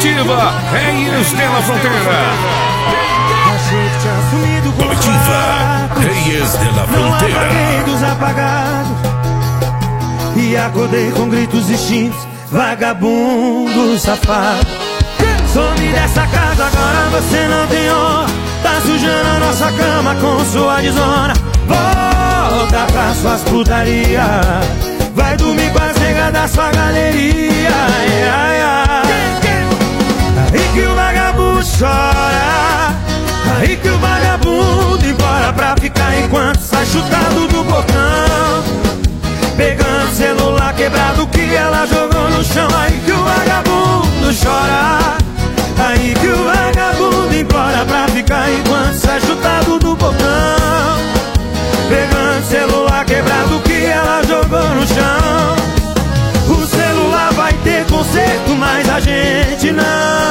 Comitiva Reis de la Fronteira. Achei que tinha sumido com Comitiva Reis de la Não Fronteira. apaguei dos apagados e acordei com gritos distintos. Vagabundo safado, some dessa casa, agora você não tem honra. Tá sujando a nossa cama com sua desonra. Volta pra suas putaria, vai dormir com as negas da sua galeria. Ai, ai, ai. Aí que o vagabundo chora, aí que o vagabundo embora pra ficar enquanto sai chutado do portão, pegando celular quebrado que ela jogou no chão. Aí que o vagabundo chora, aí que o vagabundo implora pra ficar enquanto sai chutado do portão, pegando celular quebrado que ela jogou no chão. O celular vai ter conserto, mas a gente não.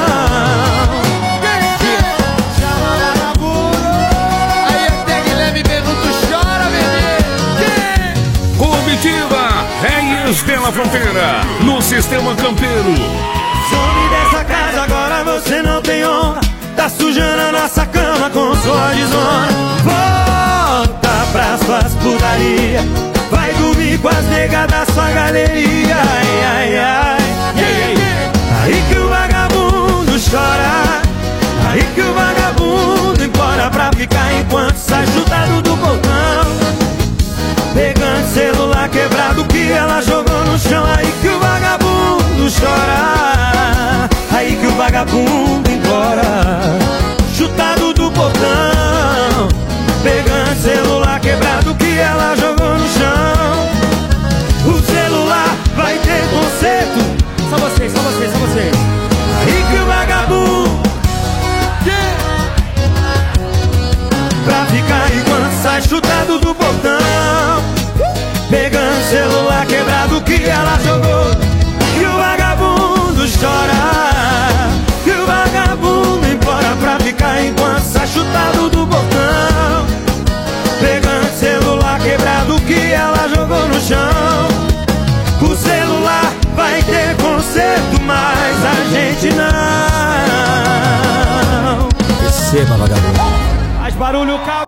Comitiva Reis de la Fronteira, no Sistema Campeiro. Some dessa casa, agora você não tem honra. Tá sujando a nossa cama com sua desonra. Volta pra suas putaria, vai dormir com as negas da sua galeria. Ai, ai, ai. Aí que o vagabundo chora, aí que o vagabundo implora pra ficar enquanto sai chutado do portão, pegando celular quebrado que ela jogou no chão. Aí que o vagabundo chora, aí que o vagabundo implora, chutado do portão, pegando celular quebrado que ela jogou no chão. O celular vai ter conserto. Só vocês, só vocês, só vocês. Aí que o vagabundo pra ficar enquanto sai chutado do portão, pegando celular quebrado que ela jogou. E o vagabundo chora, e o vagabundo implora pra ficar enquanto sai chutado do portão, pegando celular quebrado que ela jogou no chão. O celular vai ter conserto, mas a gente não. Receba, vagabundo. Faz barulho, calma.